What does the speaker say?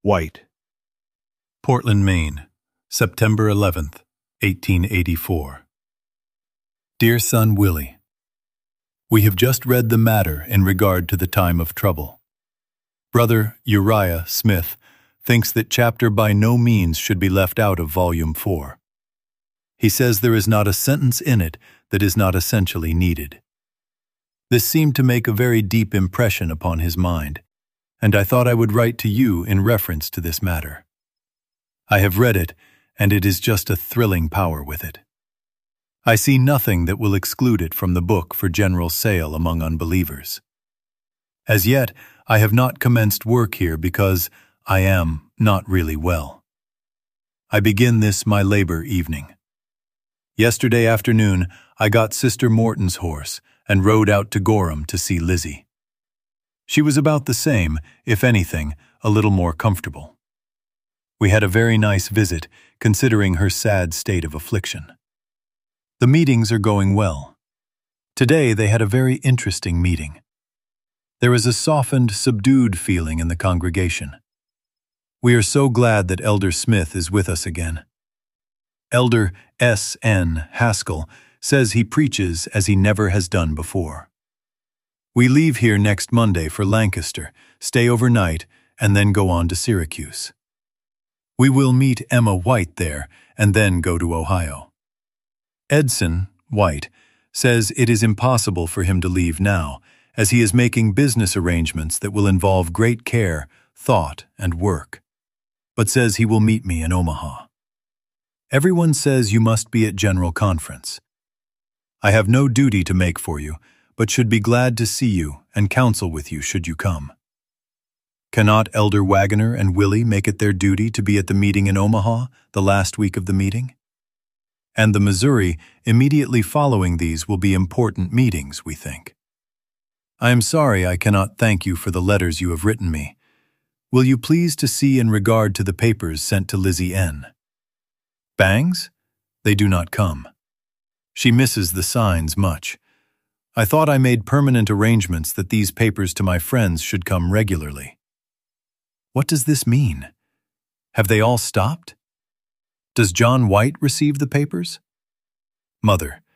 White. Portland, Maine, September 11th, 1884. Dear son Willie, we have just read the matter in regard to the time of trouble. Brother Uriah Smith thinks that chapter by no means should be left out of Volume 4. He says there is not a sentence in it that is not essentially needed. This seemed to make a very deep impression upon his mind, and I thought I would write to you in reference to this matter. I have read it, and it is just a thrilling power with it. I see nothing that will exclude it from the book for general sale among unbelievers. As yet, I have not commenced work here because I am not really well. I begin this my labor evening. Yesterday afternoon, I got Sister Morton's horse and rode out to Gorham to see Lizzie. She was about the same, if anything, a little more comfortable. We had a very nice visit, considering her sad state of affliction. The meetings are going well. Today they had a very interesting meeting. There is a softened, subdued feeling in the congregation. We are so glad that Elder Smith is with us again. Elder S.N. Haskell says he preaches as he never has done before. We leave here next Monday for Lancaster, stay overnight, and then go on to Syracuse. We will meet Emma White there and then go to Ohio. Edson White says it is impossible for him to leave now, as he is making business arrangements that will involve great care, thought, and work, but says he will meet me in Omaha. Everyone says you must be at General Conference. I have no duty to make for you, but should be glad to see you and counsel with you should you come. Cannot Elder Wagoner and Willie make it their duty to be at the meeting in Omaha the last week of the meeting? And the Missouri immediately following these will be important meetings, we think. I am sorry I cannot thank you for the letters you have written me. Will you please to see in regard to the papers sent to Lizzie N. Bangs? They do not come. She misses the signs much. I thought I made permanent arrangements that these papers to my friends should come regularly. What does this mean? Have they all stopped? Does John White receive the papers? Mother,